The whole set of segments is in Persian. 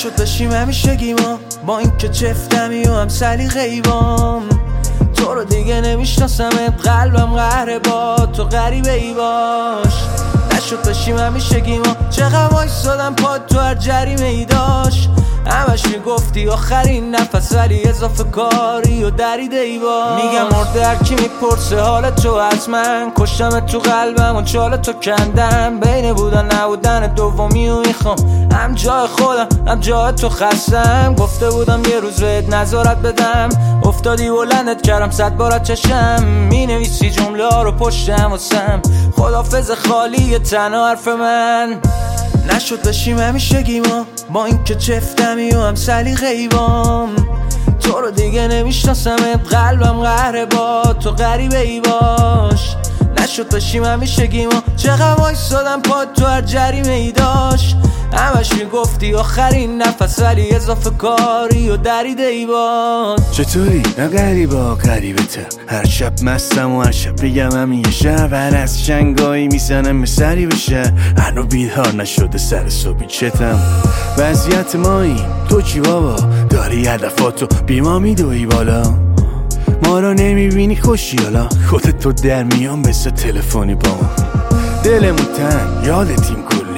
نشد بشیم همیشگی ما، با این که چفتمی و هم سلیقه‌ای بام. تو رو دیگه نمیشناسمت، قلبم قهره با تو غریبه ای باش. نشد بشیم همیشگی ما، چقدر وایسادم پاد تو هر جریمه ای داشت. همش میگفتی آخرین نفس ولی اضافه کاری و دریده ای با. میگم مرده هرکی میپرسه حال تو از من، کشتم تو قلبم و چال تو کندم. بین بودن نبودن دومی و میخوام هم جای خودم هم جای تو خستم. گفته بودم یه روز بهت نظارت بدم، افتادی بلندت کردم 100 بارت چشم. مینویسی جمله ها رو پشتم واسم، خدافظ خالی تنها حرف من. نشد بشیم همیشگی ما، با این که چفتمی و هم سلیقه‌ای بام. تو رو دیگه نمیشناسمت، قلبم قهره با تو غریبه ای باش. نشد بشیم همیشگی ما، چقدر وایسادم پاد تو هر جریمه ای داشت. همش میگفتی آخرین نفس ولی اضافه کاری و دریده ای باز. چطوری؟ نه غریبا غریبته، هر شب مستم و هر شب بگم همین یه شب. هر از شنگایی میزنم به سری بشه، هنو بیدار نشده سر صبحی چتم. وضعیت مایی تو چی بابا؟ داری هدفاتو بی ما میدوی بالا، ما رو نمیبینی خوشی حالا. خودت تو در میان بسه تلفنی با ما، دلمون تنگ یادتیم کلی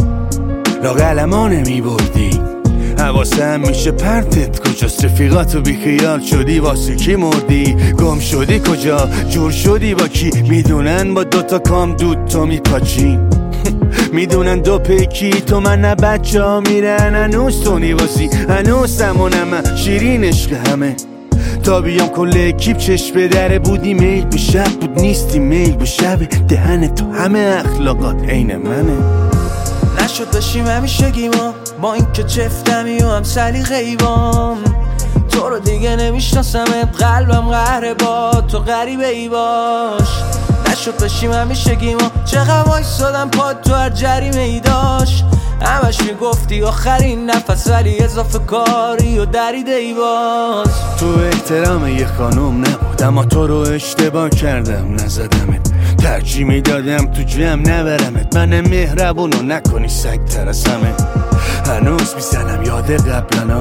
لاغلما نمیبردی. حواسم میشه پرتت کجاست، رفیقاتو بیخیال شدی واسه کی مردی. گم شدی کجا، جور شدی با کی، میدونن با دوتا کام دود تو میپاچی. میدونن دو پیکی تو من نه بچه ها میرن. هنوز تو نیواسی هنوز همونم شیرین عشق همه. تا بیام کل اکیپ چشم به دره بودی، میل به شب بود نیستی میل به شب. دهن تو همه اخلاقات عین منه. نشد بشیم همیشگی ما، با این که چفتمی و هم سلیقه‌ای بام. تو رو دیگه نمیشناسمت، قلبم قهره با تو غریبه ای باش. نشد بشیم همیشگی ما، چقدر وایسادم پاد تو هر جریمه ای داشت. همش میگفتی آخرین نفس ولی اضافه کاری و دریده ای باز. تو احترام یه خانوم نبود، اما تو رو اشتباه کردم نزدمت. ترجیح میدادم تو جمع نبرمت، من مهربونو نکنی سگ تر از همه. هنوز میزنم یاد قبلنا،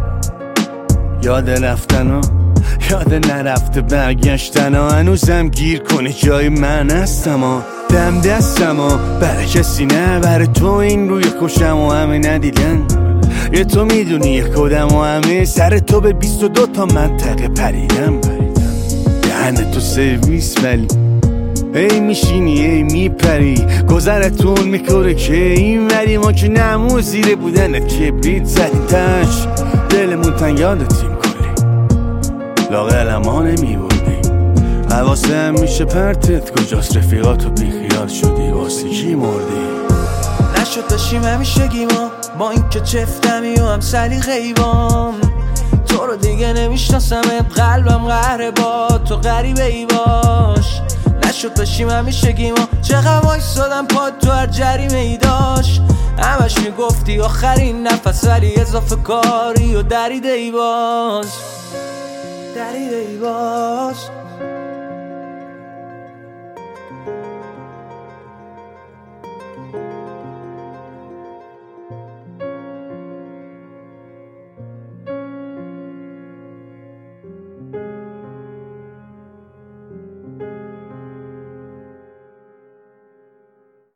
یاد رفتنا، یاد نرفته برگشتنا. هنوزم گیر کنی جای من هستم، دم دستم برای کسی نه، برای تو این روی خوشم و همه ندیدن. یه تو میدونی یه خودم و همه سر تو به 22 تا منطقه پریدم. دهن تو سرویس ولی ای میشینی ای میپری، گذرتون میکنه که این وری. ما که نمو زیر بودنت کبریت زدیم تش، دلمون تنگ یادتیم کلی لاغلما نمیبردی. حواسم میشه پرتت کجاست، رفیقاتو بیخیال شدی واسه کی مردی. نشد بشیم همیشگی ما، با این که چفتمی و هم سلیقه‌ای بام. تو رو دیگه نمیشناسمت، قلبم قهره با تو غریبه ای باش. نشد بشیم همیشگی ما، چقدر وایسادم پاد تو هر جریمه ای داشت. همش میگفتی آخرین نفس ولی اضافه کاری و دریده ای باز. دریده ای باز.